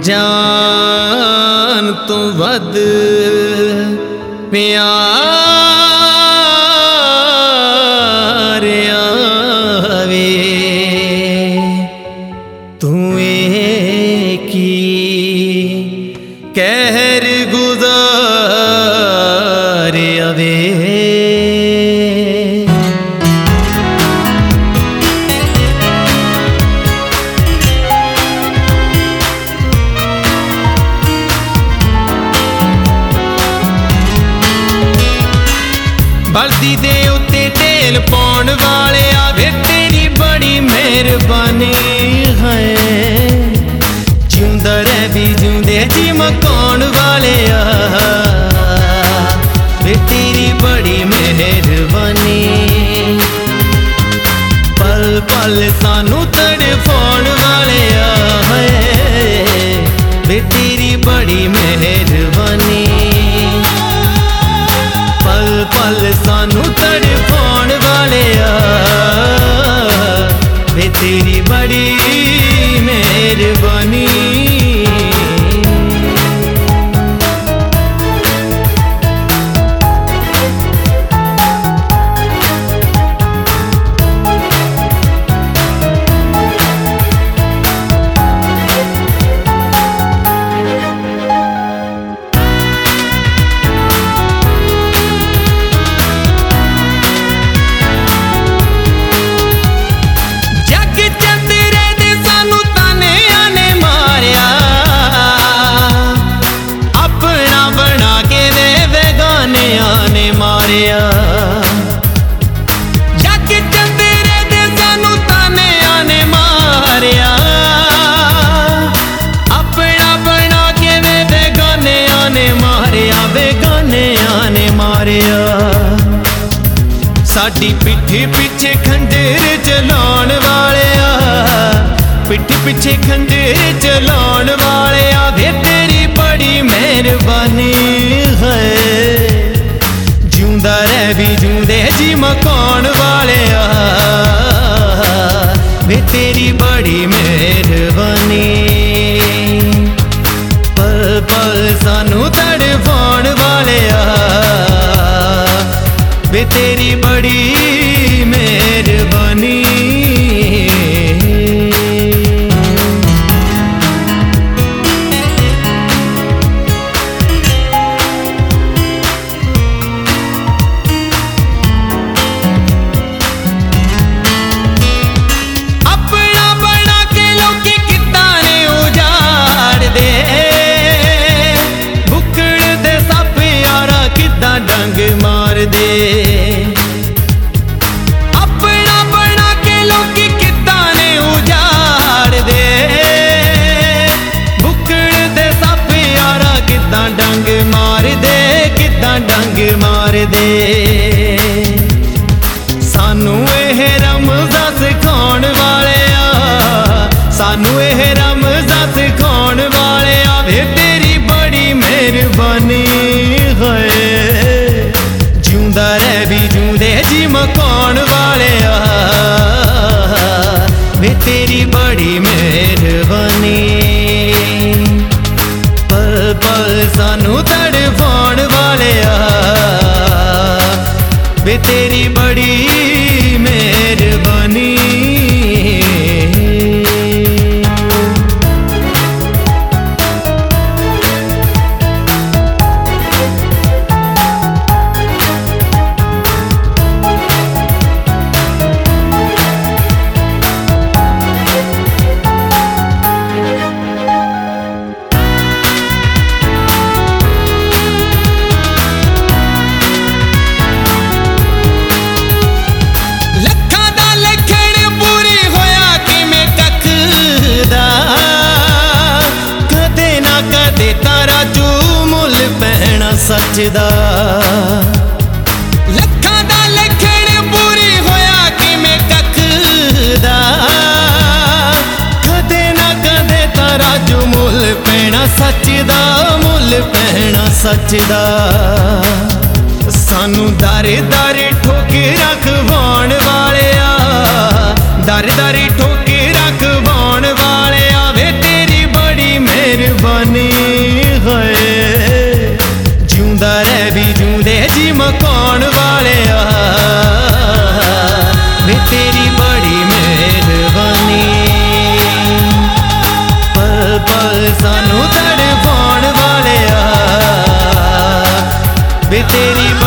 जान तो वध प्यार आवे तू की कहर गुजार आवे। बल्दी दे उत्ते ढेल पाउण वाले आवे तेरी बड़ी मेहरबानी है। जिउंदा रह भी जिउंदे जी मकाउण वाले वे तेरी बड़ी मेहरबानी। पल पल सानू तड़फाउण वाले वे तेरी बड़ी मेहरबानी। पल पल सानू तड़फाउण वाले वे तेरी बड़ी मेहरबानी। जग चंदरे दे सानू ताने आने मारिया अपना बना के वे बेगाने आने मारिया बेगाने आने मारिया। साडी पिठी पिछे खंडेर चलाउण वाले पिठ पिछे खंडेर चलाउण वाले वे तेरी बड़ी मेहरबानी है। जिउंदा रह भी जिउंदे जी मकाउण वाले वे तेरी बड़ी मेहरबानी। पल पल सानू तड़फाउण वाले वे तेरी बड़ी मेहरबानी। डंग मार दे अपना बना के लोकी किदां ने उजाड़ दे। बुकड़ दे सप यारा किदां डंग मार दे किदां डंग मार दे। सानू एह रमज़ा सिखाउण वाले सानू एह रमज़ा सिखाउण वाले वे तेरी बड़ी मेहरबानी है। जिउंदा रह भी जिउंदे जी मकाउण वाले वे तेरी बड़ी मेहरबानी। पल पल सानू तड़फाउण वाले वे तेरी बड़ी मेहरबानी। सच दा लखां दा लखण पूरी होया किवें कख दा कदे ना कदे तारा जो मुल पैना सच दा मुल पैना सच दा। सानू दारे दारे ठोके रखवाउण वाले दारे दारे ठोके रखवाउण वाले वे तेरी बड़ी मेहरबानी। लुकाउण वालिया वे तेरी बड़ी मेहरबानी। पल पल सानू तड़पाउण वालिया वे तेरी